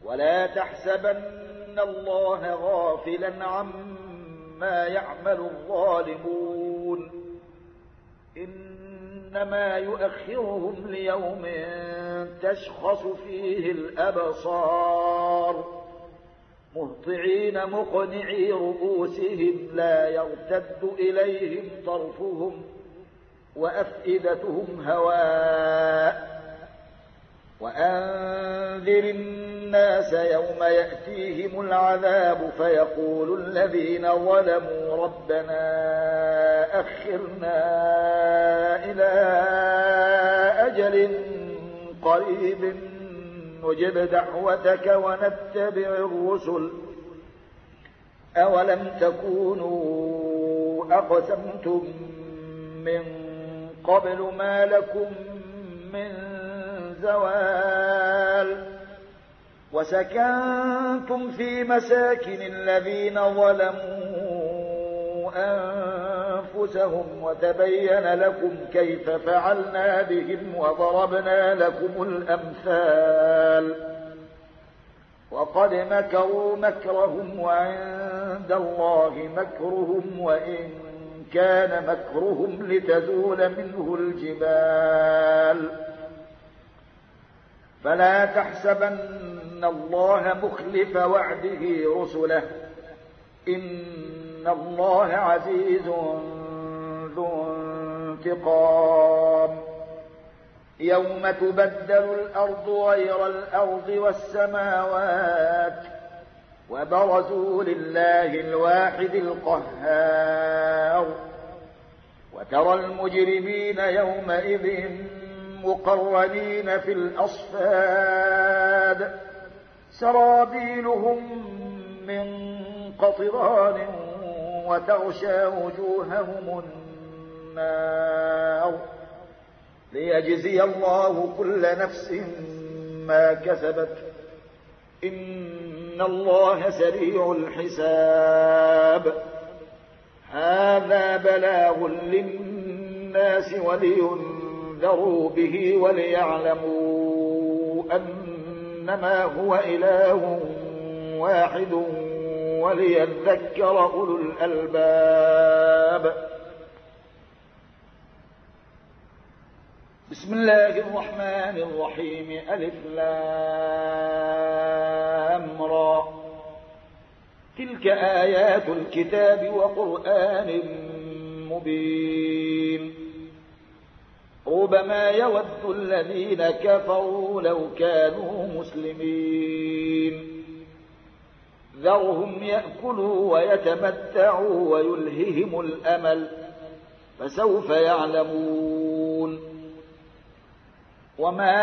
ولا تحسبن الله غافلا عما يعمل الظالمون إنما يؤخرهم ليوم تشخص فيه الأبصار مهطعين مقنعي رؤوسهم لا يرتد إليهم طرفهم وأفئدتهم هواء وأنذر الناس يوم يأتيهم العذاب فيقول الذين ظلموا ربنا أخرنا إلى أجل قريب نجب دعوتك ونتبع الرسل أولم تكونوا أقسمتم من قبل ما لكم من زوال وسكنتم في مساكن الذين ظلموا أنفسهم وتبين لكم كيف فعلنا بهم وضربنا لكم الأمثال وقد مكروا مكرهم وعند الله مكرهم وإن كان مكرهم لتزول منه الجبال فلا تحسبن الله مخلف وعده رسله إن الله عزيز ذو انتقام يوم تبدل الأرض غير الأرض والسماوات وبرزوا لله الواحد القهار وترى المجرمين يومئذ مقرنين في الأصفاد سرابيلهم من قطران وتغشى وجوههم النار ليجزي الله كل نفس ما كسبت إن الله سريع الحساب هذا بلاغ للناس ولينذروا به وليعلموا أنما هو إله واحد وليذكر أولو الألباب بسم الله الرحمن الرحيم ألف لام را تلك آيات الكتاب وقرآن مبين ربما يود الذين كفروا لو كانوا مسلمين ذرهم يأكلوا ويتمتعوا ويلههم الأمل فسوف يعلمون وما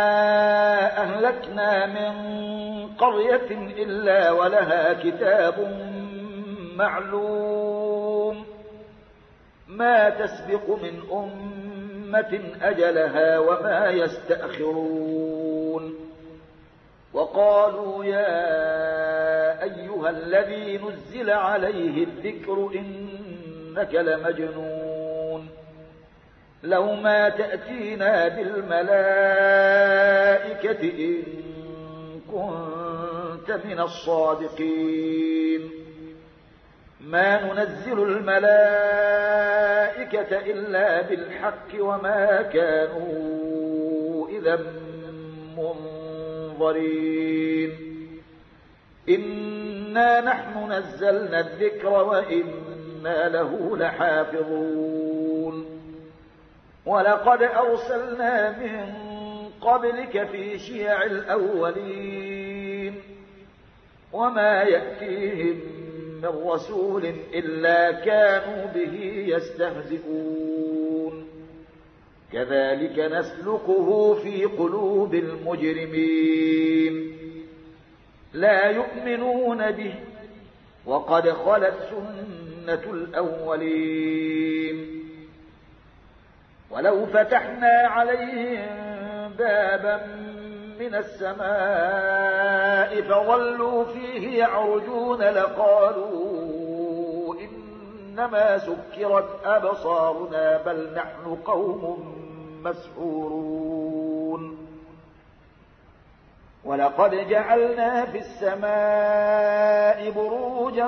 أهلكنا من قرية إلا ولها كتاب معلوم ما تسبق من أمة أجلها وما يستأخرون وقالوا يا أيها الذي نزل عليه الذكر إنك لمجنون لو ما تأتينا بالملائكة إن كنت من الصادقين ما ننزل الملائكة إلا بالحق وما كانوا إذا منظرين إنا نحن نزلنا الذكر وإنا له لحافظون ولقد أرسلنا من قبلك في شيع الأولين وما يأتيهم من رسول إلا كانوا به يستهزئون كذلك نسلكه في قلوب المجرمين لا يؤمنون به وقد خلت سنة الأولين ولو فتحنا عليهم بابا من السماء فظلوا فيه يعرجون لقالوا إنما سكرت أبصارنا بل نحن قوم مسحورون ولقد جعلنا في السماء بروجا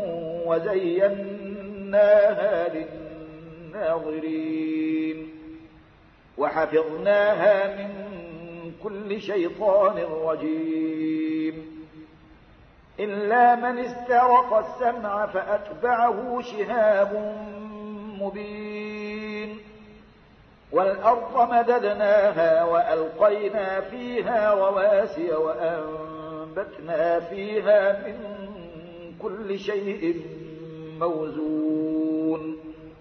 وزيناها للناظرين وحفظناها من كل شيطان رجيم إلا من استرق السمع فأتبعه شهاب مبين والأرض مددناها وألقينا فيها رواسي وأنبتنا فيها من كل شيء موزون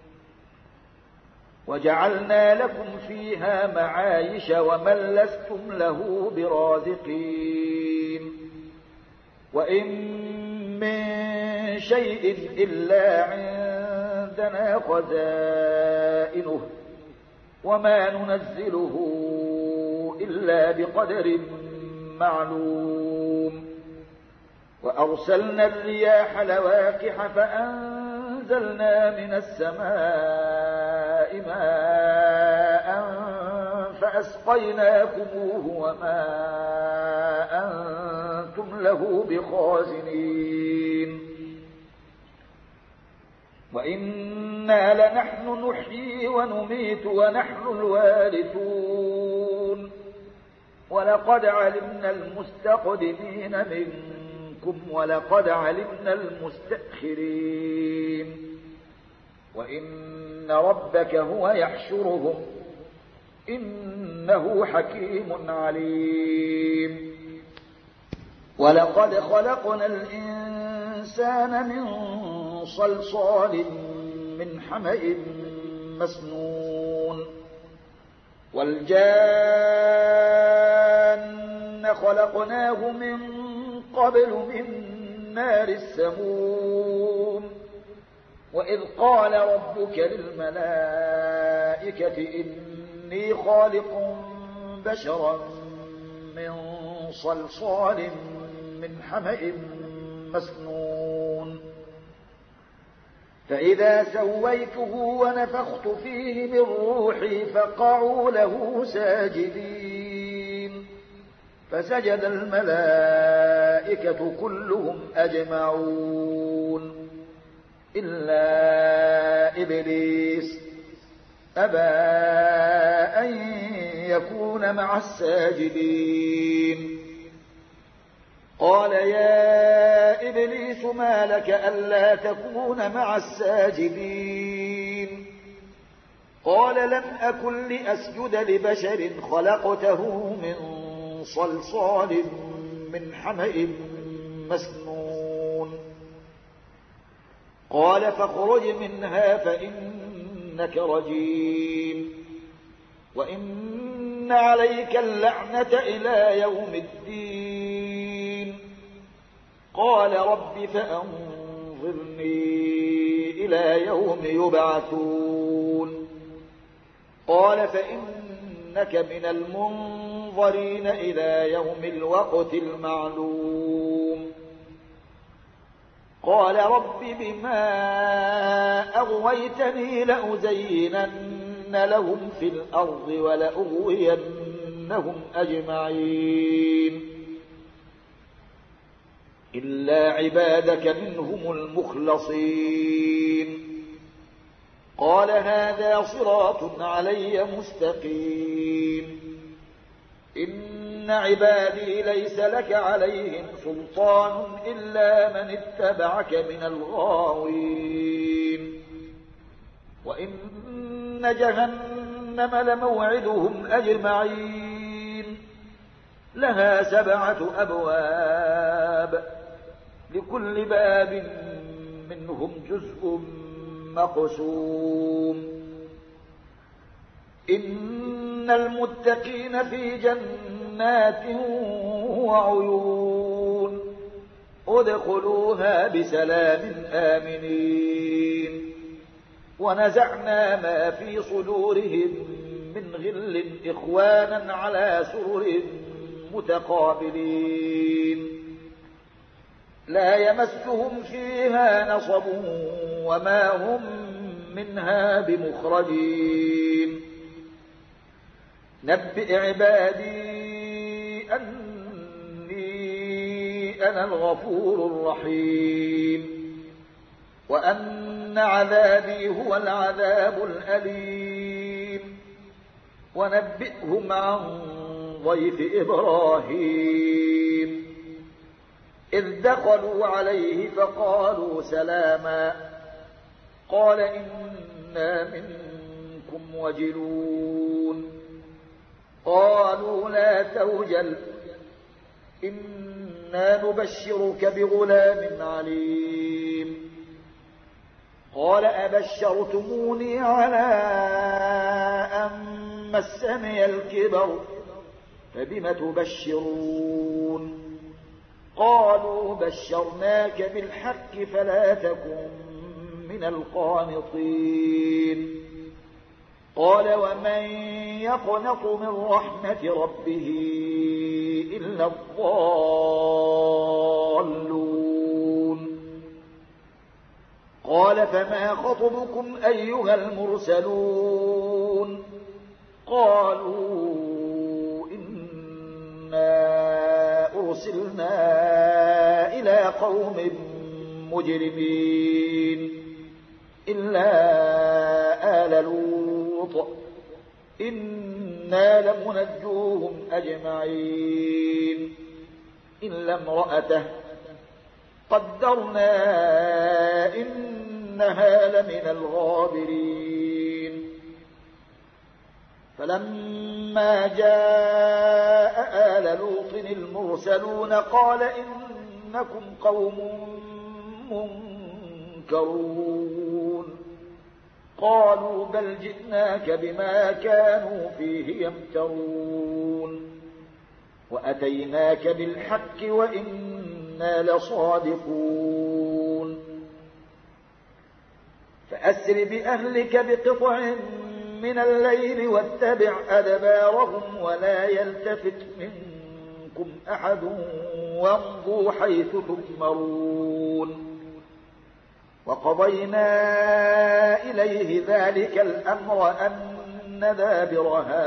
وجعلنا لكم فيها معايش ومن لستم له برازقين وإن من شيء إلا عندنا خزائنه وما ننزله إلا بقدر معلوم وأرسلنا الرياح لواقح فأنزلنا من السماء ماء فأسقيناكموه وما أنتم له بخازنين وإنا لنحن نحيي ونميت ونحن الوارثون ولقد علمنا المستقدمين منكم ولقد علمنا المستأخرين وإن ربك هو يحشرهم إنه حكيم عليم ولقد خلقنا الإنسان من صلصال من حمأ مسنون والجان خلقناه من قبل من نار السموم وإذ قال ربك للملائكة إني خالق بشرا من صلصال من حمأ مسنون فإذا سويته ونفخت فيه من روحي فقعوا له ساجدين فسجد الملائكة كلهم أجمعون إلا إبليس أبى أن يكون مع الساجدين قال يا إبليس ما لك ألا تكون مع الساجدين قال لم أكن لأسجد لبشر خلقته من صلصال من حمأ مسنون قال فاخرج منها فإنك رجيم وإن عليك اللعنة إلى يوم الدين قال رب فأنظرني إلى يوم يبعثون قال فإنك من المنظرين إلى يوم الوقت المعلوم قال رب بما أغويتني لأزينن لهم في الأرض ولأغوينهم أجمعين إلا عبادك منهم المخلصين قال هذا صراط علي مستقيم إن عبادي ليس لك عليهم سلطان إلا من اتبعك من الغاوين وإن جهنم لموعدهم أجمعين لها 7 أبواب لكل باب منهم جزء مقسوم إن المتقين في جنات وعيون ادخلوها بسلام آمنين ونزعنا ما في صدورهم من غل إخوانا على سرر متقابلين لا يمسهم فيها نصب وما هم منها بمخرجين. نبئ عبادي أنا الغفور الرحيم وأن عذابي هو العذاب الأليم ونبئهم عن ضيف إبراهيم إذ دخلوا عليه فقالوا سلاما قال إنا منكم وجلون قالوا لا توجل إنا نبشرك بغلام عليم قال أبشرتموني على أن مسني الكبر فبم تبشرون قالوا بشرناك بالحق فلا تكن من القانطين قال ومن يقنط من رحمة ربه إلا الضالون قال فما خطبكم أيها المرسلون قالوا إنا أرسلنا إلى قوم مجرمين إلا آل لوط إنا لمنجوهم أجمعين إلا امرأته قدرنا إنها لمن الغابرين فلما جاء آل لوط المرسلون قال إنكم قوم منكرون قالوا بل جئناك بما كانوا فيه يمترون وأتيناك بالحق وإنا لصادقون فأسر بأهلك بقطع من الليل واتبع أدبارهم ولا يلتفت منكم أحد وامضوا حيث تؤمرون وقضينا إليه ذلك الأمر أن دابر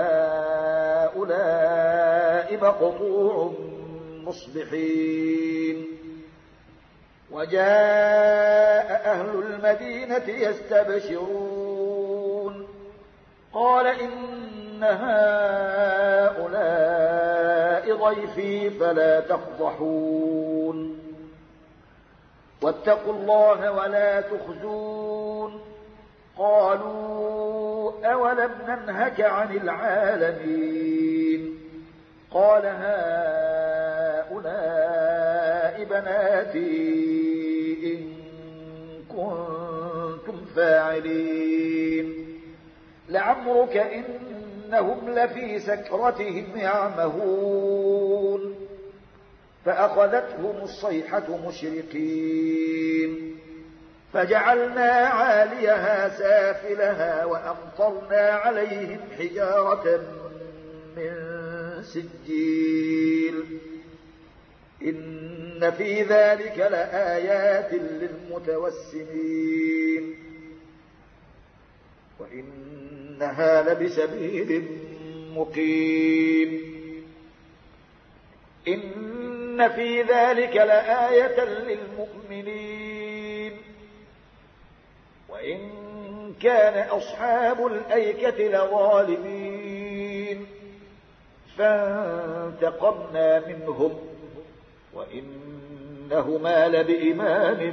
هؤلاء مقطوع مصبحين وجاء أهل المدينة يستبشرون قال إن هؤلاء ضيفي فلا تفضحون واتقوا الله ولا تخزون قالوا أولم ننهك عن العالمين قال هؤلاء بناتي إن كنتم فاعلين لعمرك إنهم لفي سكرتهم يعمهون فأخذتهم الصيحة مشرقين فجعلنا عاليها سافلها وأمطرنا عليهم حجارة من سجيل إن في ذلك لآيات للمتوسمين وإنها لبسبيل مقيم إن في ذلك لآية للمؤمنين وإن كان أصحاب الأيكة لظالمين فانتقمنا منهم وإنهما لبإمام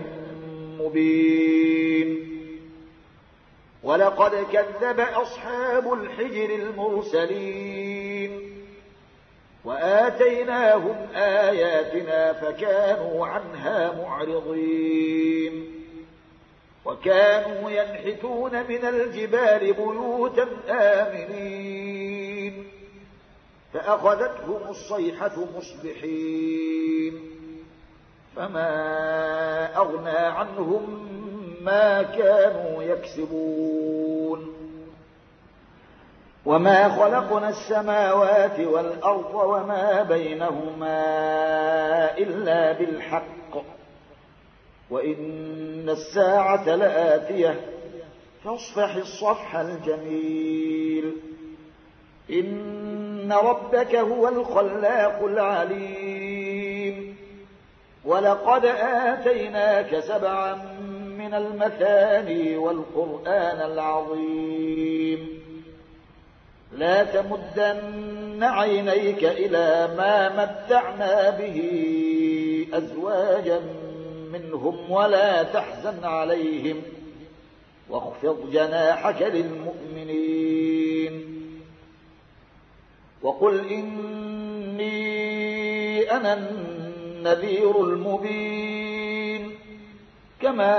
مبين ولقد كذب أصحاب الحجر المرسلين وآتيناهم آياتنا فكانوا عنها معرضين وكانوا ينحتون من الجبال بيوتا آمنين فأخذتهم الصيحة مصبحين فما أغنى عنهم ما كانوا يكسبون وما خلقنا السماوات والأرض وما بينهما إلا بالحق وإن الساعة لآتية فاصفح الصفح الجميل إن ربك هو الخلاق العليم ولقد آتيناك 7 من المثاني والقرآن العظيم لا تمدن عينيك إلى ما متعنا به أزواجا منهم ولا تحزن عليهم واخفض جناحك للمؤمنين وقل إني أنا النذير المبين كما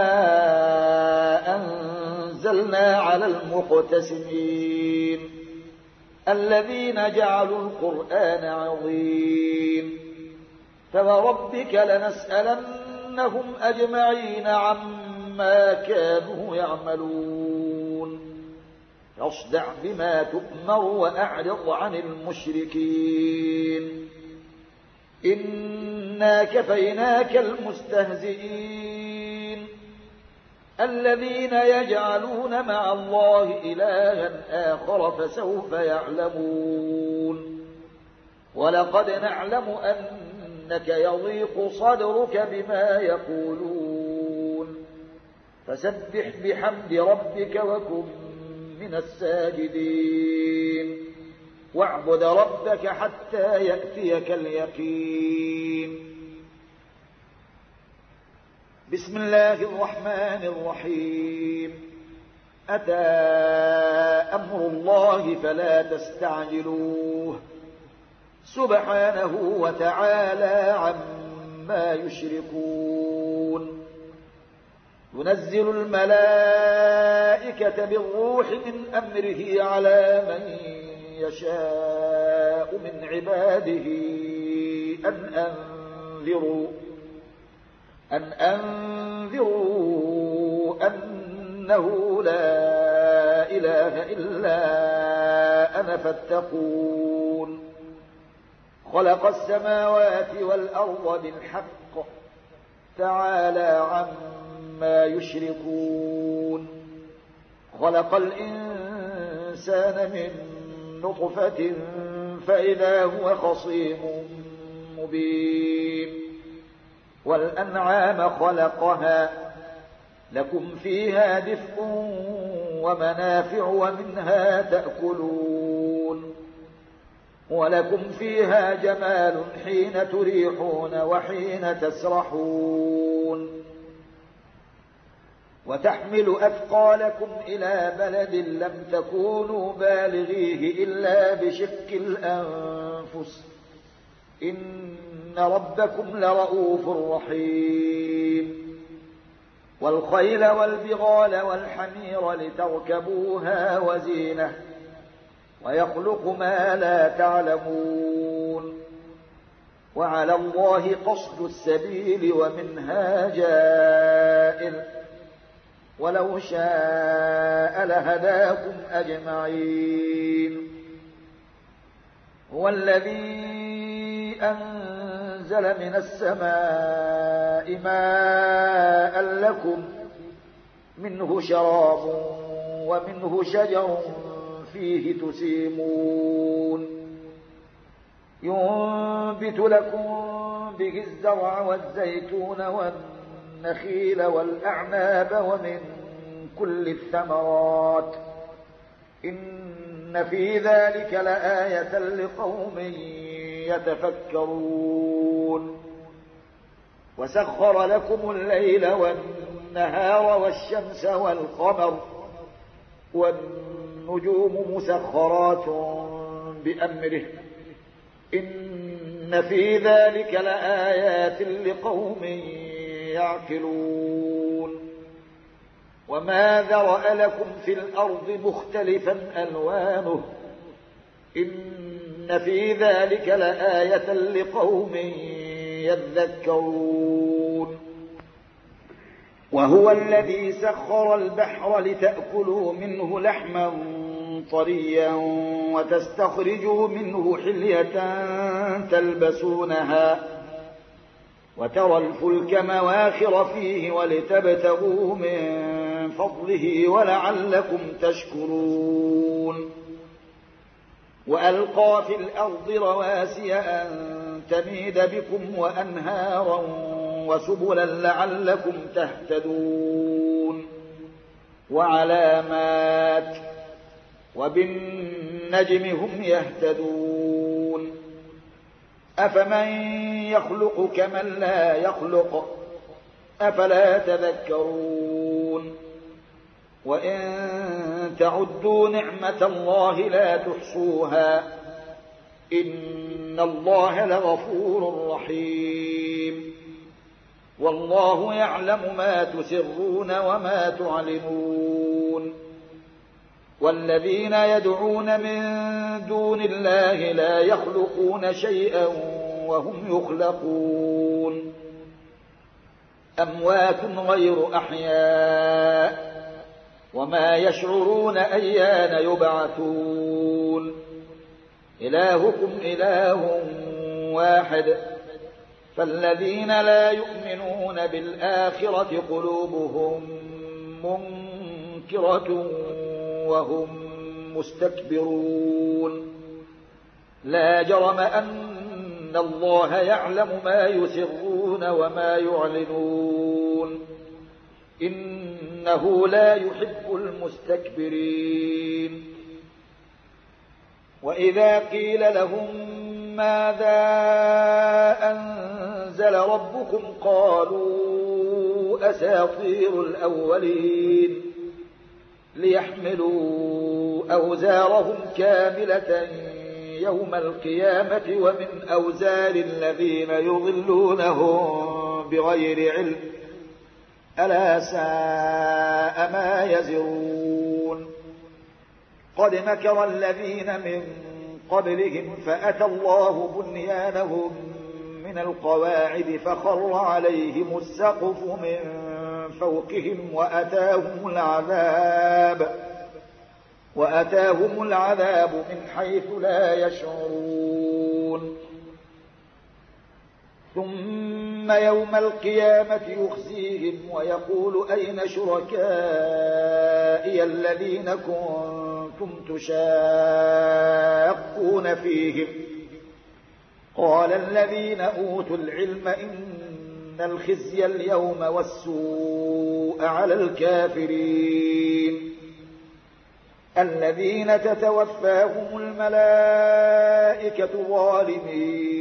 أنزلنا على المقتسمين الذين جعلوا القرآن عظيم فوربك لنسألنهم أجمعين عما كانوا يعملون فاصدع بما تؤمر وأعرض عن المشركين إنا كفيناك المستهزئين الذين يجعلون مع الله إلها آخر فسوف يعلمون ولقد نعلم أنك يضيق صدرك بما يقولون فسبح بحمد ربك وكن من الساجدين واعبد ربك حتى يأتيك اليقين بسم الله الرحمن الرحيم أتى أمر الله فلا تستعجلوه سبحانه وتعالى عما يشركون ينزل الملائكة بالروح من أمره على من يشاء من عباده أن أنذروا أنه لا إله إلا أنا فاتقون خلق السماوات والأرض بالحق تعالى عما يشركون خلق الإنسان من نطفة فإذا هو خصيم مبين والأنعام خلقها لكم فيها دفء ومنافع ومنها تأكلون ولكم فيها جمال حين تريحون وحين تسرحون وتحمل أثقالكم إلى بلد لم تكونوا بالغيه إلا بشق الأنفس إن ربكم لرؤوف رحيم والخيل والبغال والحمير لتركبوها وزينة ويخلق ما لا تعلمون وعلى الله قصد السبيل ومنها جائر ولو شاء لهداكم أجمعين هو الذي أنزل من السماء ماء لكم منه شراب ومنه شجر فيه تسيمون ينبت لكم به الزرع والزيتون والنخيل والأعناب ومن كل الثمرات إن في ذلك لآية لقوم يتفكرون وسخر لكم الليل والنهار والشمس والقمر والنجوم مسخرات بأمره إن في ذلك لآيات لقوم يعقلون وما ذرأ لكم في الأرض مختلفا ألوانه إن في ذلك لآية لقوم يذكرون وهو الذي سخر البحر لتأكلوا منه لحما طريا وتستخرجوا منه حلية تلبسونها وترى الفلك مواخر فيه ولتبتغوا من فضله ولعلكم تشكرون وألقى في الأرض رواسي أن تميد بكم وأنهارا وسبلا لعلكم تهتدون وعلامات وبالنجم هم يهتدون أفمن يخلق كمن لا يخلق أفلا تذكرون وإن تعدوا نعمة الله لا تحصوها إن الله لغفور رحيم والله يعلم ما تسرون وما تعلنون والذين يدعون من دون الله لا يخلقون شيئا وهم يخلقون أموات غير أحياء وما يشعرون أيان يبعثون إلهكم إله واحد فالذين لا يؤمنون بالآخرة قلوبهم منكرة وهم مستكبرون لا جرم أن الله يعلم ما يسرون وما يعلنون إنه لا يحب المستكبرين وإذا قيل لهم ماذا أنزل ربكم قالوا أساطير الأولين ليحملوا أوزارهم كاملة يوم القيامة ومن أوزار الذين يضلونهم بغير علم ألا ساء ما يزرون قد مكر الذين من قبلهم فأتى الله بنيانهم من القواعد فخر عليهم السقف من فوقهم وأتاهم العذاب من حيث لا يشعرون ثم يوم القيامة يخزيهم ويقول أين شركائي الذين كنتم تشاقون فيهم قال الذين أوتوا العلم إن الخزي اليوم والسوء على الكافرين الذين تتوفاهم الملائكة ظالمي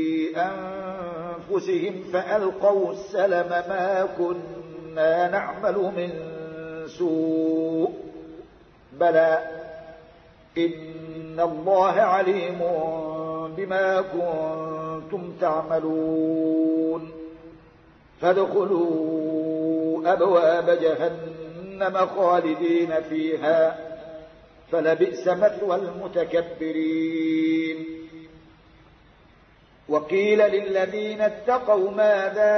أنفسهم فألقوا السلم ما كنا نعمل من سوء بلى إن الله عليم بما كنتم تعملون فادخلوا أبواب جهنم خالدين فيها فلبئس مثوى المتكبرين وقيل للذين اتقوا ماذا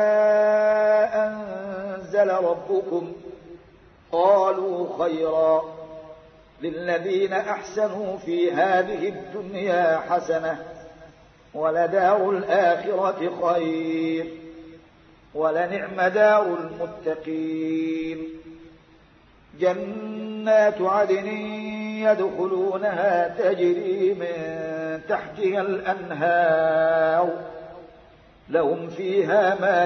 أنزل ربكم قالوا خيرا للذين أحسنوا في هذه الدنيا حسنة ولدار الآخرة خير ولنعم دار المتقين جنات عدن يدخلونها تجري من تحتها الأنهار لهم فيها ما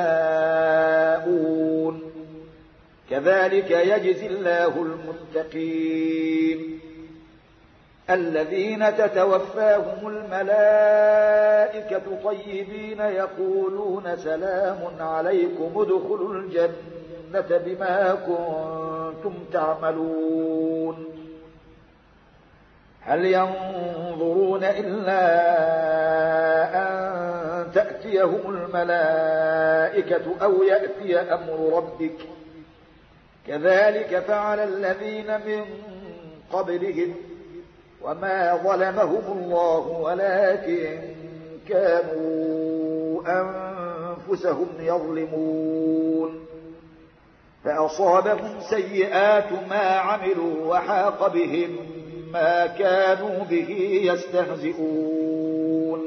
يشاءون كذلك يجزي الله المتقين الذين تتوفاهم الملائكة طيبين يقولون سلام عليكم ادخلوا الجنة بما كنتم تعملون هل ينظرون إلا أن تأتيهم الملائكة أو يأتي أمر ربك كذلك فعل الذين من قبلهم وما ظلمهم الله ولكن كانوا أنفسهم يظلمون فأصابهم سيئات ما عملوا وحاق بهم ما كانوا به يستهزئون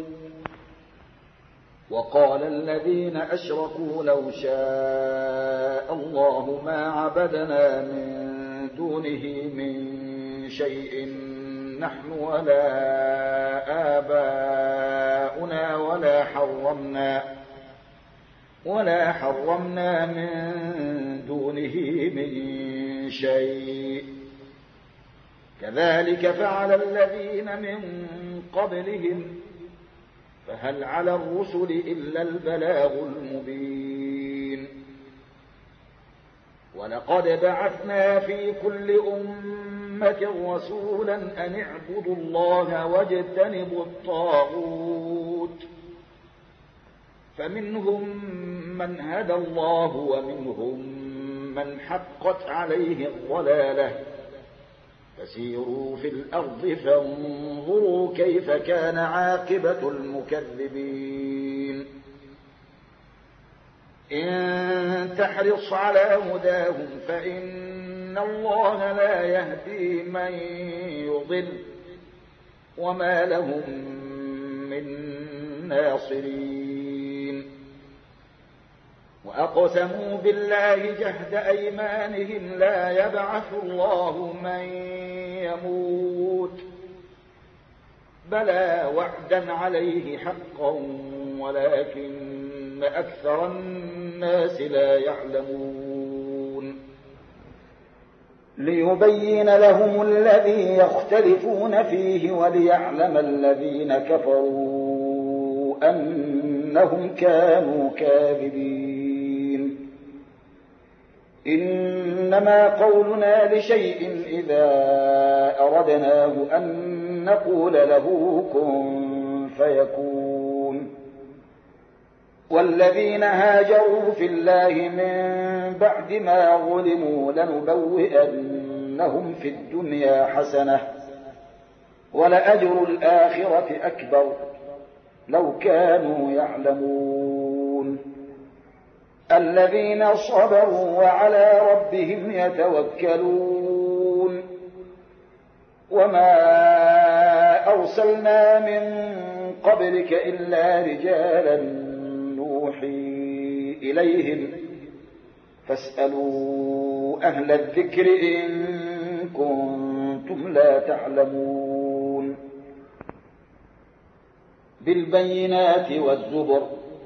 وقال الذين أشركوا لو شاء الله ما عبدنا من دونه من شيء نحن ولا آباؤنا ولا حرمنا من دونه من شيء كذلك فعل الذين من قبلهم فهل على الرسل إلا البلاغ المبين ولقد بعثنا في كل أمة رسولا أن اعبدوا الله واجتنبوا الطاغوت فمنهم من هدى الله ومنهم من حقت عليه الضلالة فسيروا في الأرض فانظروا كيف كان عاقبة المكذبين إن تحرص على هداهم فإن الله لا يهدي من يضل وما لهم من ناصرين وأقسموا بالله جهد أيمانهم لا يبعث الله من يموت بلى وعدا عليه حقا ولكن أكثر الناس لا يعلمون ليبين لهم الذي يختلفون فيه وليعلم الذين كفروا أنهم كانوا كاذبين إنما قولنا لشيء إذا أردناه أن نقول له كن فيكون والذين هاجروا في الله من بعد ما ظلموا لنبوئنهم في الدنيا حسنة ولأجر الآخرة أكبر لو كانوا يعلمون الذين صبروا وعلى ربهم يتوكلون وما أرسلنا من قبلك إلا رجالا نوحي إليهم فاسألوا أهل الذكر إن كنتم لا تعلمون بالبينات والزبر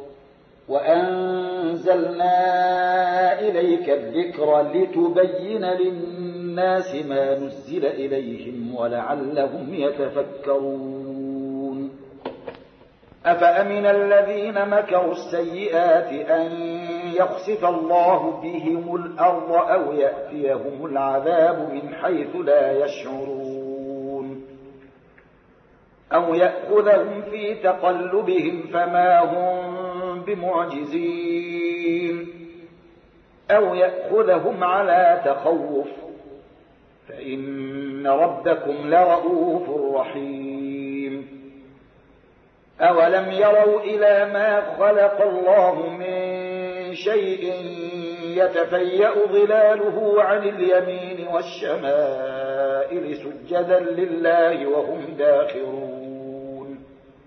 وأنزلنا إليك الذكر لتبين للناس ما نزل إليهم ولعلهم يتفكرون أفأمن الذين مكروا السيئات أن يخسف الله بهم الأرض أو يأتيهم العذاب من حيث لا يشعرون أو يأخذهم في تقلبهم فما هم بمعجزين أو يأخذهم على تخوف فإن ربكم لرؤوف رحيم أولم يروا إلى ما خلق الله من شيء يتفيأ ظلاله عن اليمين والشمائل سجدا لله وهم داخرون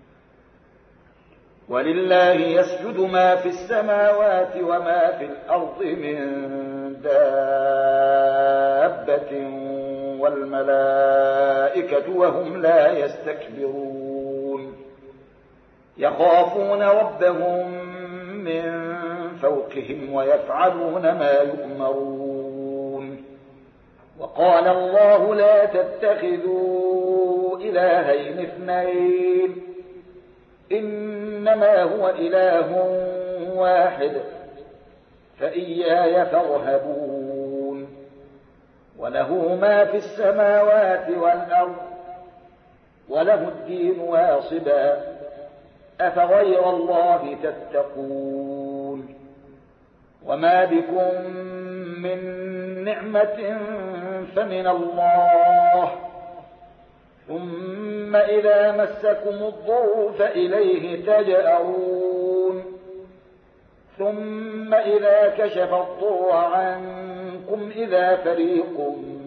ولله يسجد ما في السماوات وما في الأرض من دابة والملائكة وهم لا يستكبرون يخافون ربهم من فوقهم ويفعلون ما يؤمرون وقال الله لا تتخذوا إلهين اثنين إنما هو إله واحد فإياي فارهبون وله ما في السماوات والأرض وله الدين واصبا أفغير الله تتقون وما بكم من نعمة فمن الله ثم إذا مسكم الضر فإليه تجأرون ثم إذا كشف الضر عنكم إذا فريق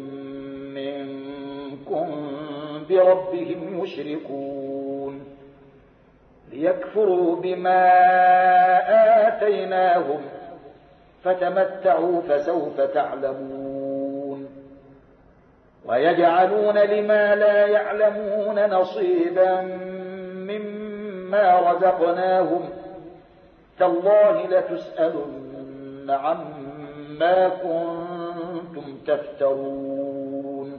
منكم بربهم يشركون ليكفروا بما آتيناهم فتمتعوا فسوف تعلمون ويجعلون لما لا يعلمون نصيبا مما رزقناهم تالله لتسألن عما كنتم تفترون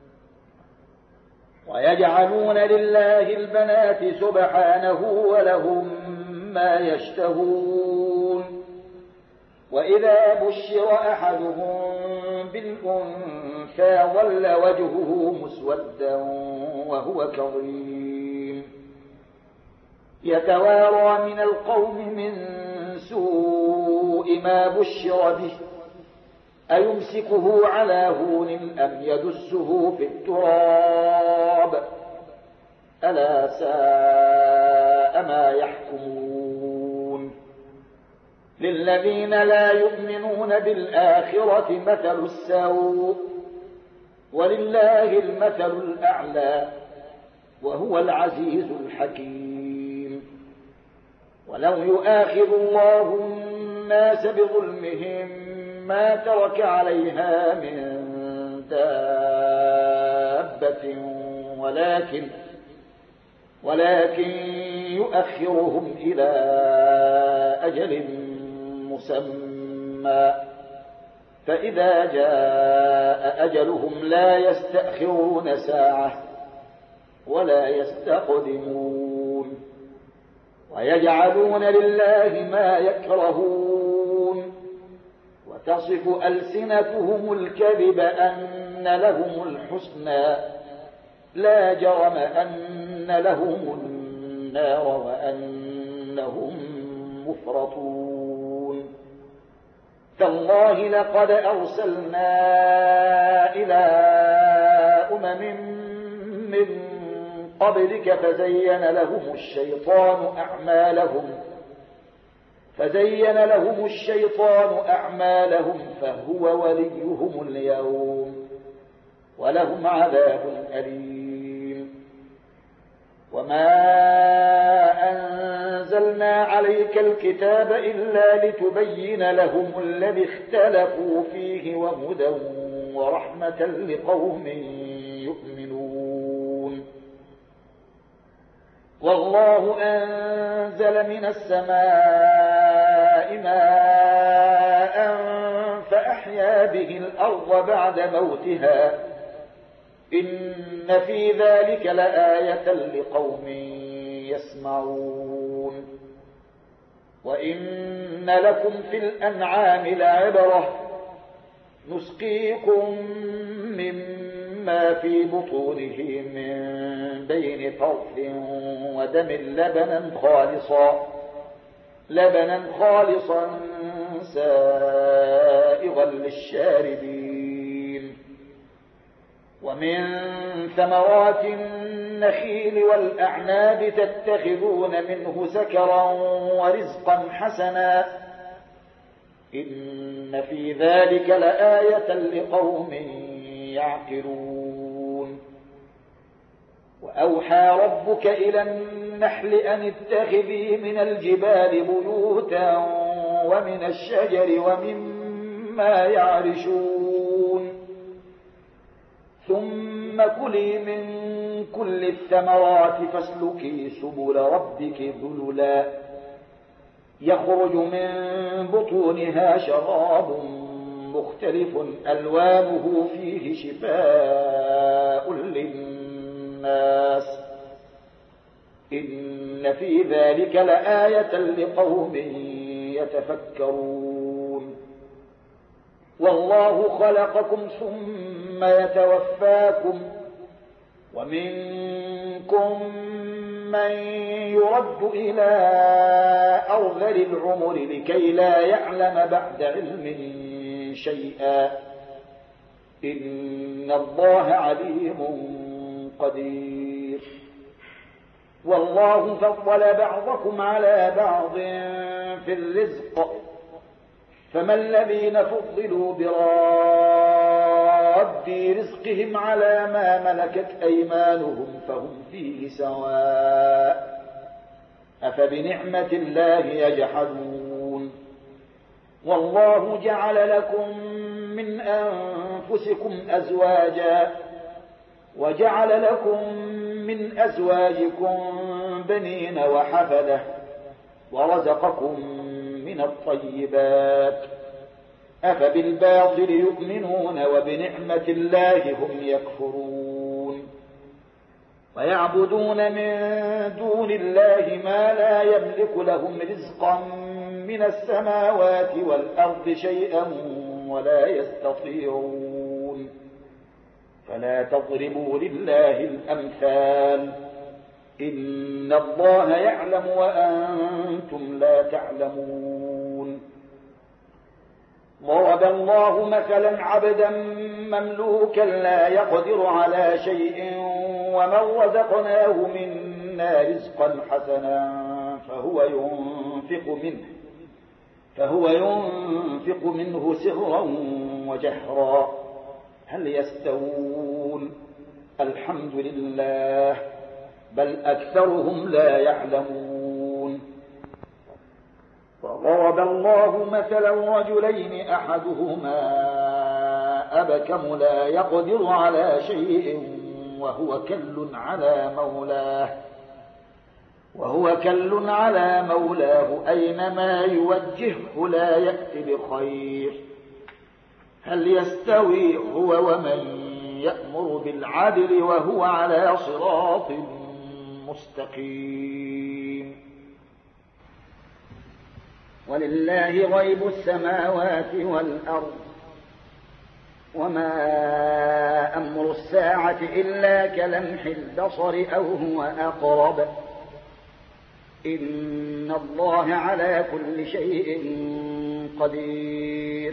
ويجعلون لله البنات سبحانه ولهم ما يشتهون وإذا بشر أحدهم بالأنثى ظل وجهه مسودا وهو كظيم يتوارى من القوم من سوء ما بشر به أيمسكه على هون أم يدسه في التراب ألا ساء ما يحكمون للذين لا يؤمنون بالآخرة مثل السوء ولله المثل الأعلى وهو العزيز الحكيم ولو يؤاخذ الله الناس بظلمهم ما ترك عليها من دابة ولكن يؤخرهم إلى أجل مسمى فإذا جاء أجلهم لا يستأخرون ساعة ولا يستقدمون ويجعلون لله ما يكرهون وتصف ألسنتهم الكذب أن لهم الحسنى لا جرم أن لهم النار وأنهم مفرطون تالله لقد أرسلنا إلى من قبلك فزين لهم الشيطان أعمالهم فهو وليهم اليوم ولهم عذاب أليم وما أنزلنا عليك الكتاب إلا لتبين لهم الذي اختلفوا فيه وهدى ورحمة لقوم يؤمنون والله أنزل من السماء ماء فأحيا به الأرض بعد موتها إن في ذلك لآية لقوم يسمعون وإن لكم في الأنعام لعبرة نسقيكم مما في بطونه من بين فرث ودم لبنا خالصا سائغا للشاربين ومن ثمرات النخيل والأعناب تتخذون منه سكرا ورزقا حسنا إن في ذلك لآية لقوم يعقلون وأوحى ربك إلى النحل أن اتخذي من الجبال بيوتا ومن الشجر ومما يعرشون ثم كلي من كل الثمرات فاسلكي سبل ربك ذللا يخرج من بطونها شراب مختلف ألوانه فيه شفاء للناس إن في ذلك لآية لقوم يتفكرون والله خلقكم ثم يتوفاكم ومنكم من يرد إلى أرذل العمر لكي لا يعلم بعد علم شيئا إن الله عليم قدير والله فضل بعضكم على بعض في الرزق فما الذين فضلوا براد رزقهم على ما ملكت أيمانهم فهم فيه سواء أفبنعمة الله يجحدون والله جعل لكم من أنفسكم أزواجا وجعل لكم من أزواجكم بنين وحفدة ورزقكم من الطيبات أفبالباطل يؤمنون وبنعمة الله هم يكفرون ويعبدون من دون الله ما لا يملك لهم رزقا من السماوات والأرض شيئا ولا يستطيعون فلا تضربوا لله الأمثال إن الله يعلم وأنتم لا تعلمون ضرب الله مثلا عبدا مملوكا لا يقدر على شيء ومن رزقناه منا رزقا حسنا فهو ينفق منه سرا وجهرا هل يستوون الحمد لله بل أكثرهم لا يعلمون وضرب الله مثلا رجلين أحدهما أبكم لا يقدر على شيء وهو كل على مولاه أينما يوجهه لا يأتي بخير هل يستوي هو ومن يأمر بالعدل وهو على صراط مستقيم ولله غيب السماوات والأرض وما أمر الساعة إلا كلمح البصر أو هو أقرب إن الله على كل شيء قدير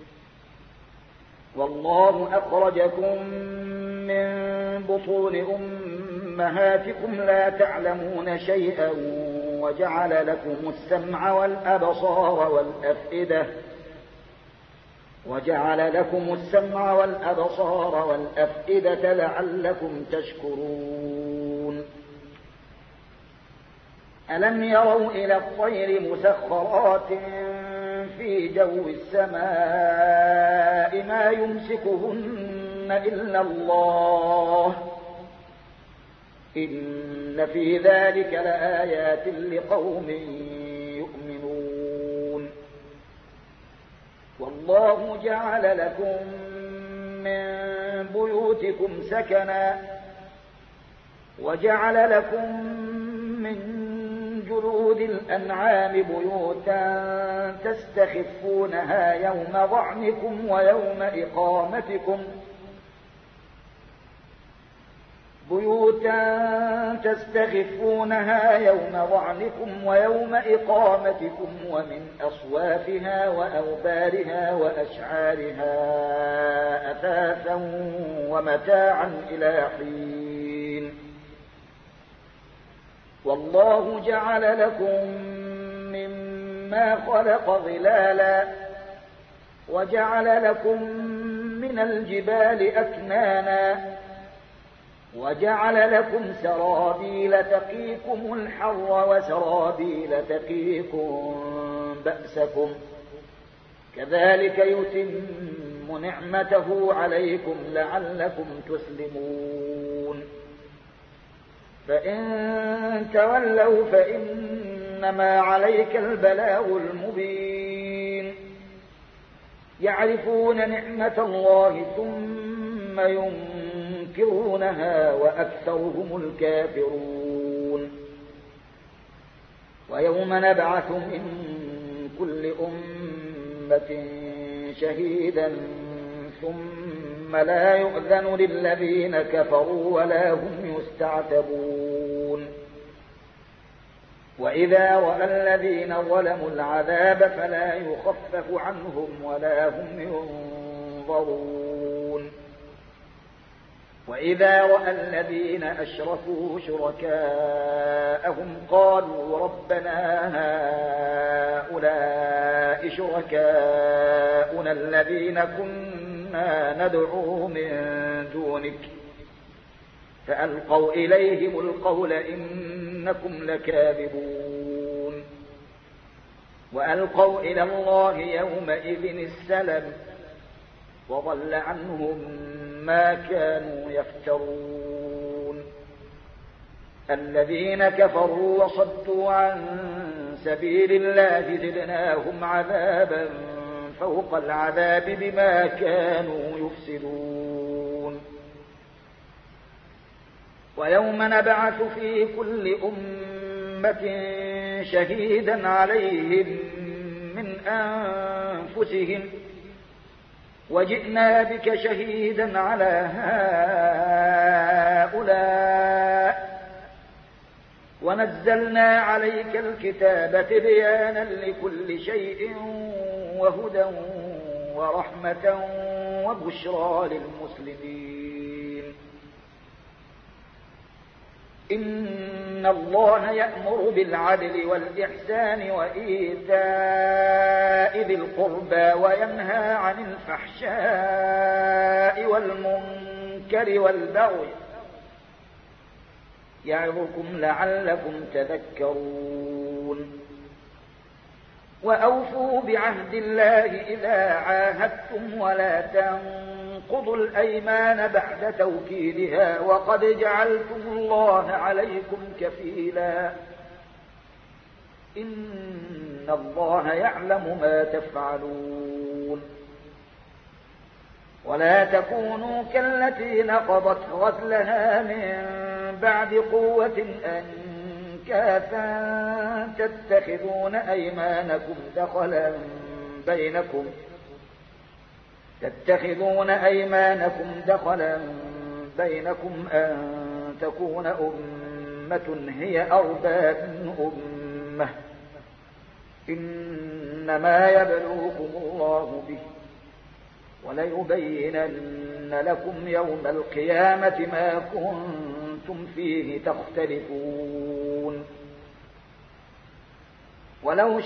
والله أخرجكم من بطون أمهاتكم لا تعلمون شيئا وجعل لكم السمع والأبصار والأفئدة لعلكم تشكرون ألم يروا إلى الطير مسخرات في جو السماء ما يمسكهن إلا الله إن في ذلك لآيات لقوم يؤمنون والله جعل لكم من بيوتكم سكنا وجعل لكم من جلود الأنعام بيوتا تستخفونها يوم ظعنكم ويوم إقامتكم ومن أصوافها وأوبارها وأشعارها أثاثا ومتاعا إلى حين والله جعل لكم مما خلق ظلالا وجعل لكم من الجبال أكنانا وجعل لكم سرابيل تقيكم الحر وسرابيل تقيكم بأسكم كذلك يتم نعمته عليكم لعلكم تسلمون فإن تولوا فإنما عليك البلاغ المبين يعرفون نعمة الله ثم ينكرونها وأكثرهم الكافرون ويوم نبعث من كل أمة شهيدا ثم لا يؤذن للذين كفروا ولا هم يستعتبون وإذا رأى الذين ظلموا العذاب فلا يخفف عنهم ولا هم ينظرون وإذا رأى الذين أشركوا شركاءهم قالوا ربنا هؤلاء شركاؤنا الذين كنا ندعو من دونك فألقوا إليهم القول إنكم لكاذبون وألقوا إلى الله يومئذ السلم وضل عنهم ما كانوا يفترون الذين كفروا وصدوا عن سبيل الله زدناهم عذابا فوق العذاب بما كانوا يفسدون. ويوم نبعث في كل أمة شهيدا عليهم من أنفسهم وجئنا بك شهيدا على هؤلاء ونزلنا عليك الكتاب تبيانا لكل شيء وهدى ورحمة وبشرى للمسلمين. إن الله يأمر بالعدل والإحسان وإيتاء ذي القربى وينهى عن الفحشاء والمنكر والبغي يعظكم لعلكم تذكرون. وأوفوا بعهد الله إذا عاهدتم ولا تنقضوا الأيمان بعد توكيدها وقد جعلتم الله عليكم كفيلا إن الله يعلم ما تفعلون. ولا تكونوا كالتي نقضت غزلها من بعد قوة أنكاثا تتخذون أيمانكم دخلا بينكم أن تكون أمة هي أربى من أمة إنما يبلوكم الله به وليبينن لكم يوم القيامة ما كنتم فيه تختلفون. ولو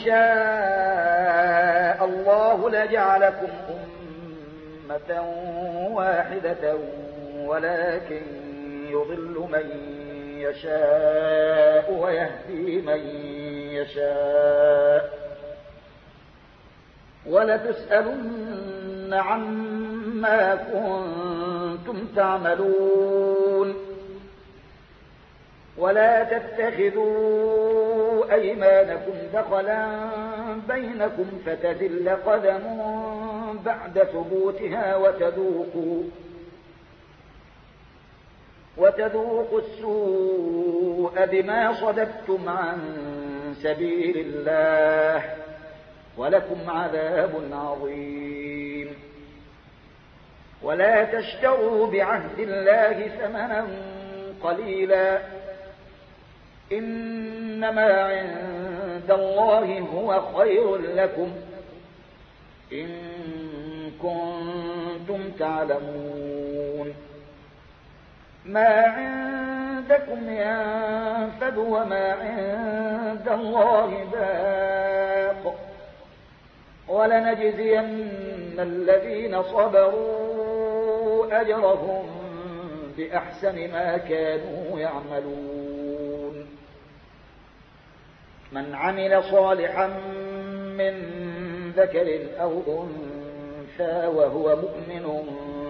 شاء الله لجعلكم أمة واحدة ولكن يضل من يشاء ويهدي من يشاء ولتسألن عما كنتم تعملون. ولا تتخذوا أيمانكم دخلا بينكم فتزل قدم بعد ثبوتها وتذوقوا السوء بما صددتم عن سبيل الله ولكم عذاب عظيم. ولا تشتروا بعهد الله ثمنا قليلا إنما عند الله هو خير لكم إن كنتم تعلمون. ما عندكم ينفد وما عند الله باق ولنجزين الذين صبروا أجرهم بأحسن ما كانوا يعملون. من عمل صالحا من ذكر أو أنثى وهو مؤمن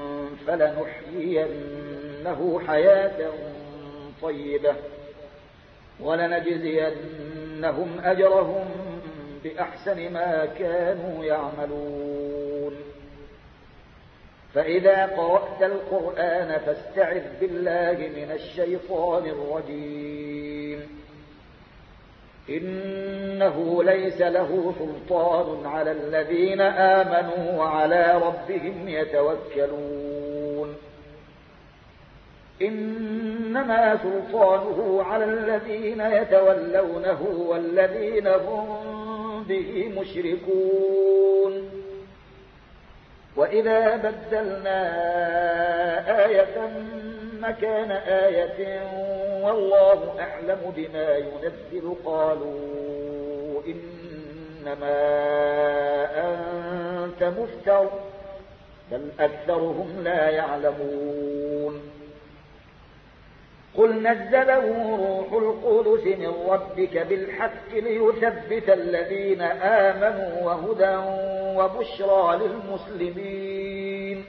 فلنحيينه حياة طيبة ولنجزينهم أجرهم بأحسن ما كانوا يعملون. فإذا قرأت القرآن فاستعذ بالله من الشيطان الرجيم إنه ليس له سلطان على الذين آمنوا وعلى ربهم يتوكلون. إنما سلطانه على الذين يتولونه والذين هم به مشركون. وإذا بدلنا آية مكان آية والله أعلم بما ينزل قالوا إنما أنت مفتر بل أكثرهم لا يعلمون. قل نزله روح القدس من ربك بالحق ليثبت الذين آمنوا وهدى وبشرى للمسلمين.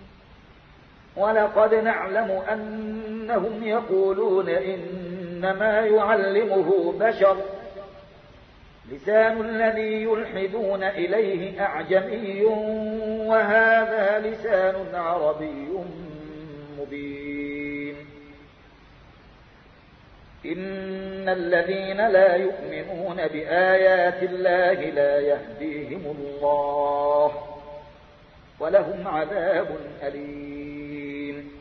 ولقد نعلم أنهم يقولون إنما يعلمه بشر لسان الذي يلحدون إليه أعجمي وهذا لسان عربي مبين. إن الذين لا يؤمنون بآيات الله لا يهديهم الله ولهم عذاب أليم.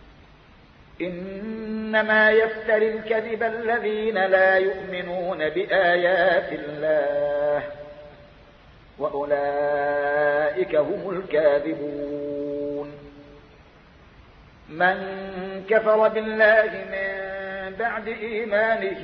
إنما يفتري الكذب الذين لا يؤمنون بآيات الله وأولئك هم الكاذبون. من كفر بالله من بعد إيمانه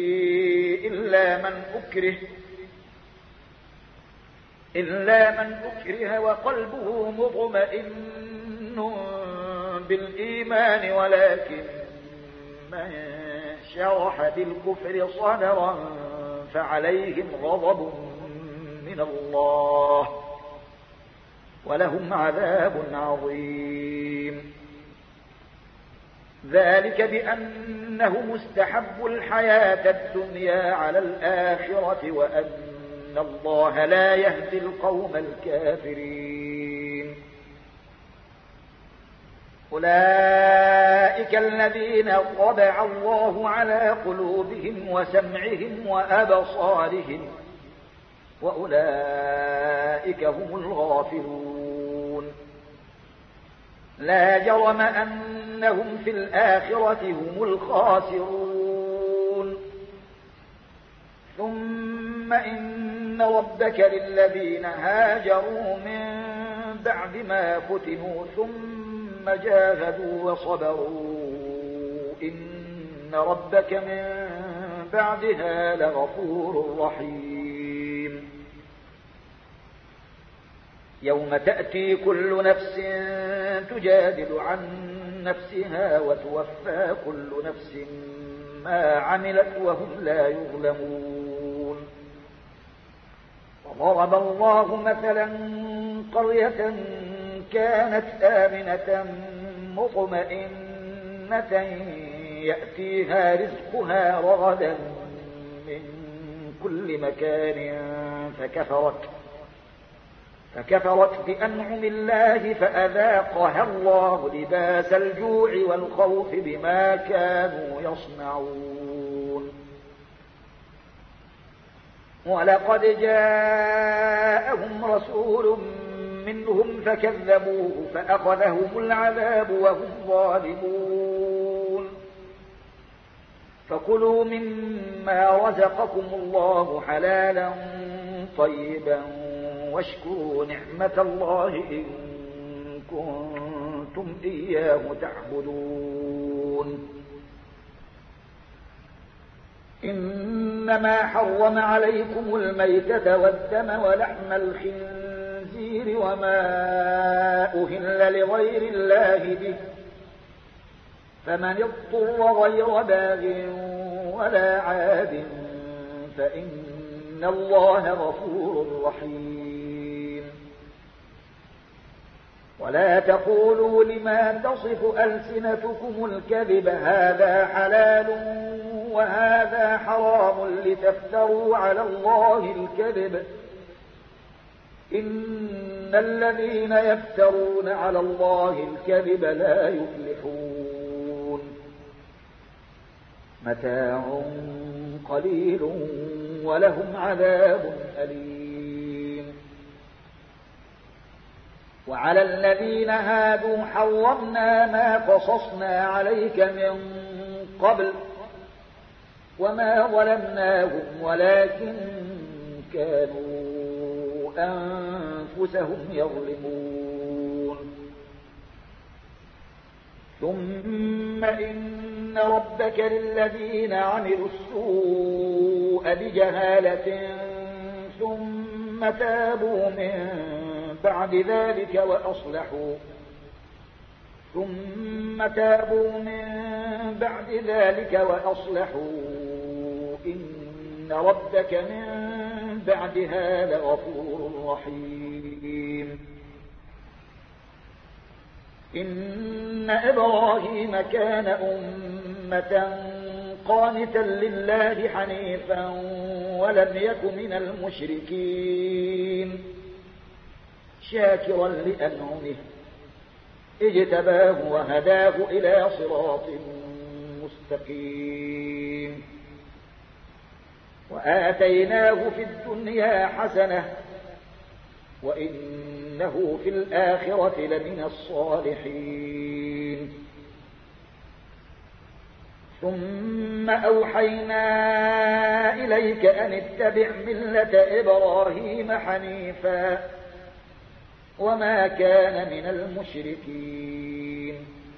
إلا من أكره وقلبه مطمئن بالإيمان ولكن من شرح بالكفر صدرا فعليهم غضب من الله ولهم عذاب عظيم. ذلك بأنهم استحبوا الحياة الدنيا على الآخرة وأن الله لا يهدي القوم الكافرين. أولئك الذين طبع الله على قلوبهم وسمعهم وأبصارهم وأولئك هم الغافلون. لا جرم أنهم في الآخرة هم الخاسرون. ثم إن ربك للذين هاجروا من بعد ما فتنوا ثم جاهدوا وصبروا إن ربك من بعدها لغفور رحيم. يوم تأتي كل نفس تجادل عن نفسها وتوفى كل نفس ما عملت وهم لا يظلمون. وضرب الله مثلا قرية كانت آمنة مطمئنة يأتيها رزقها رغدا من كل مكان فكفرت بأنعم الله فأذاقها الله لباس الجوع والخوف بما كانوا يصنعون. ولقد جاءهم رسول منهم فكذبوه فأخذهم العذاب وهم ظالمون. فكلوا مما رزقكم الله حلالا طيبا واشكروا نعمة الله إن كنتم إياه تعبدون. إنما حرم عليكم الميتة والدم ولحم الخنزير وما أهل لغير الله به فمن اضطر غير باغ ولا عاد فإن الله غفور رحيم. ولا تقولوا لما تصف ألسنتكم الكذب هذا حلال وهذا حرام لتفتروا على الله الكذب إن الذين يفترون على الله الكذب لا يفلحون. متاع قليل ولهم عذاب أليم. وعلى الذين هادوا حرمنا ما قصصنا عليك من قبل وما ظلمناهم ولكن كانوا أنفسهم يظلمون. ثم إن ربك للذين عملوا السوء بجهالة ثم تابوا من بعد ذلك وأصلحوا إن ربك من بعدها لغفور رحيم. إن إبراهيم كان أمة قانتا لله حنيفا ولم يك من المشركين شاكرا لأنعمه اجتباه وهداه إلى صراط مستقيم وآتيناه في الدنيا حسنة وإنه في الآخرة لمن الصالحين ثم أوحينا إليك أن اتبع ملة إبراهيم حنيفا وما كان من المشركين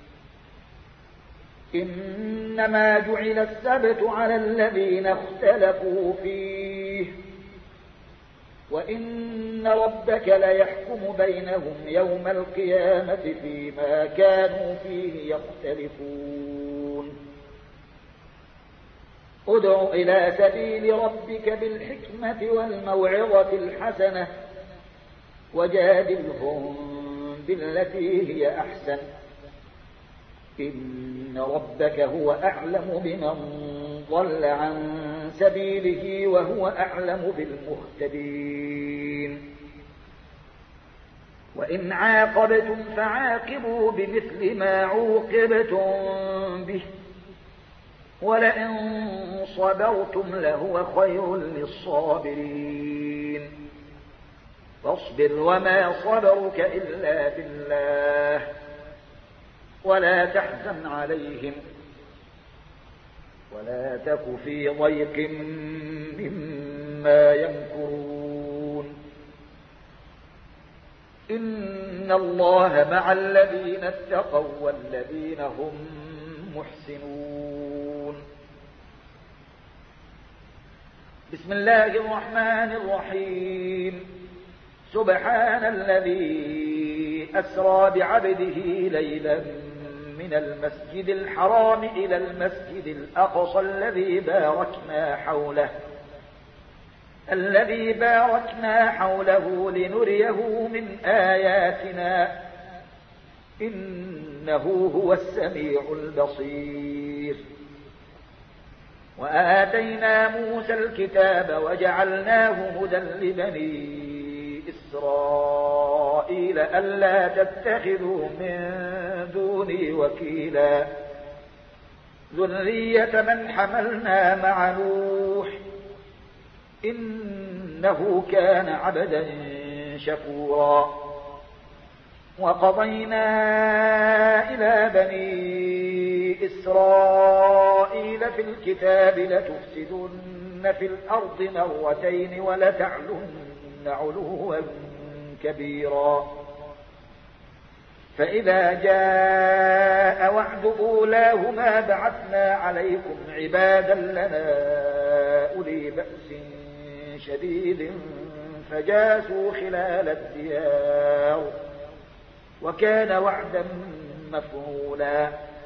إنما جعل السبت على الذين اختلفوا فيه وإن ربك ليحكم بينهم يوم القيامة فيما كانوا فيه يختلفون ادع إلى سبيل ربك بالحكمة والموعظة الحسنة وجادلهم بالتي هي أحسن إن ربك هو أعلم بمن ضل عن سبيله وهو أعلم بالمهتدين وإن عاقبتم فعاقبوا بمثل ما عوقبتم به ولئن صبرتم لهو خير للصابرين فاصبر وما صبرك إلا بالله ولا تحزن عليهم ولا تك في ضيق مما يمكرون إن الله مع الذين اتقوا والذين هم محسنون بسم الله الرحمن الرحيم سبحان الذي أسرى بعبده ليلا من المسجد الحرام إلى المسجد الأقصى الذي باركنا حوله لنريه من آياتنا إنه هو السميع البصير وآتينا موسى الكتاب وجعلناه هدى لبني إسرائيل ألا تتخذوا من دوني وكيلا ذرية من حملنا مع نوح إنه كان عبدا شكورا وقضينا إلى بني إسرائيل في الكتاب لتفسدن في الأرض مرتين ولتعلن علوا كبيرا فإذا جاء وعد أولاهما بعثنا عليكم عبادا لنا أولي بأس شديد فجاسوا خلال الديار وكان وعدا مفعولا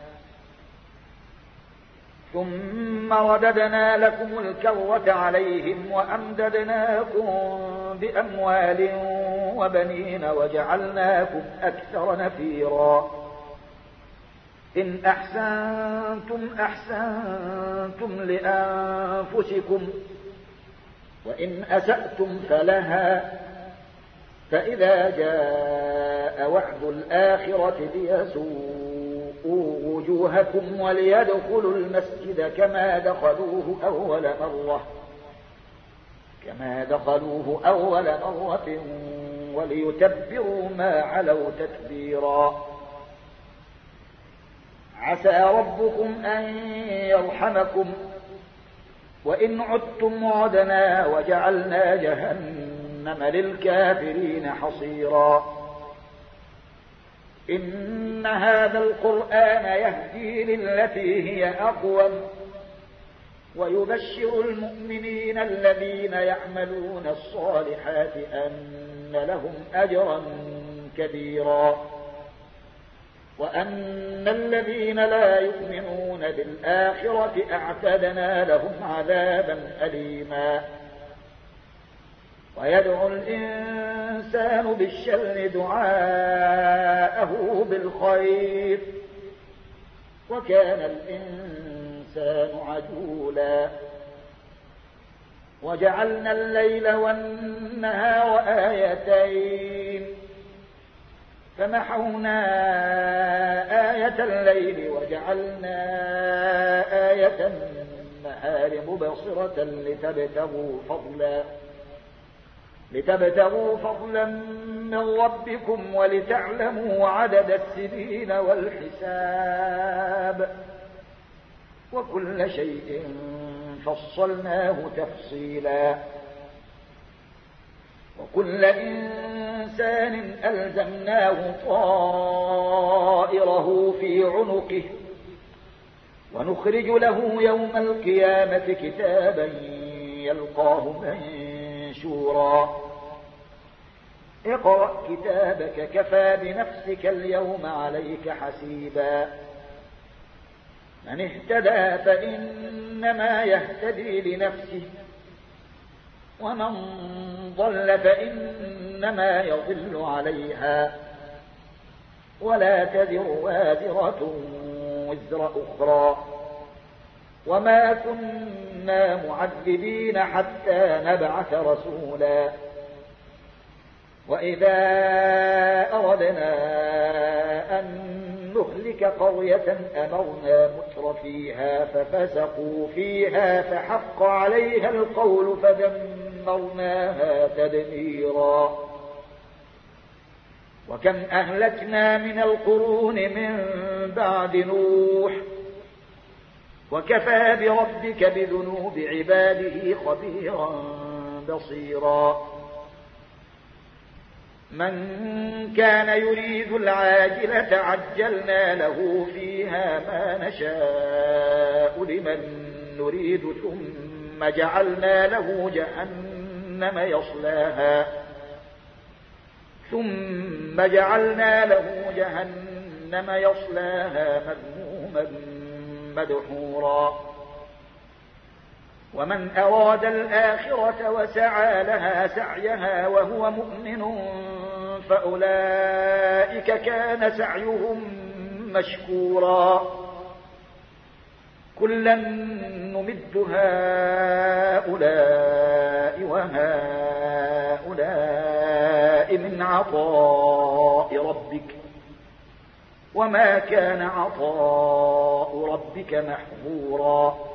ثم رددنا لكم الكرة عليهم وأمددناكم بأموال وبنين وجعلناكم أكثر نفيرا إن أحسنتم أحسنتم لأنفسكم وإن أسأتم فلها فإذا جاء وعد الآخرة ليسوءوا وجوهكم وليدخلوا المسجد كما دخلوه أول مرة وليتبروا ما علوا تتبيرا عسى ربكم أن يرحمكم وإن عدتم عدنا وجعلنا جهنم للكافرين حصيرا إن هذا القرآن يهدي للتي هي أقوم ويبشر المؤمنين الذين يعملون الصالحات أن لهم أجرا كبيرا وأن الذين لا يؤمنون بالآخرة أعتدنا لهم عذابا أليما ويدعو الإنسان بالشر دعاءه بالخير وكان الإنسان الإنسان عجولا وجعلنا الليل والنهار آيتين فمحونا آية الليل وجعلنا آية النهار مبصرة لتبتغوا فضلا من ربكم ولتعلموا عدد السنين والحساب وكل شيء فصلناه تفصيلا وكل إنسان ألزمناه طائره في عنقه ونخرج له يوم القيامة كتابا يلقاه منشورا اقرأ كتابك كفى بنفسك اليوم عليك حسيبا من اهتدى فإنما يهتدي لنفسه ومن ضل فإنما يضل عليها ولا تزر وازرة وزر أخرى وما كنا معذبين حتى نبعث رسولا وإذا أردنا أن نهلك قرية أمرنا متر فيها ففسقوا فيها فحق عليها القول فدمرناها تدميرا وكم أهلكنا من القرون من بعد نوح وكفى بربك بذنوب عباده خبيرا بصيرا من كان يريد العاجلة عجلنا له فيها ما نشاء لمن نريد ثم جعلنا له جهنم يصلاها مذموما مدحورا ومن أراد الآخرة وسعى لها سعيها وهو مؤمن فأولئك كان سعيهم مشكورا كلا نمد هؤلاء وهؤلاء من عطاء ربك وما كان عطاء ربك محظورا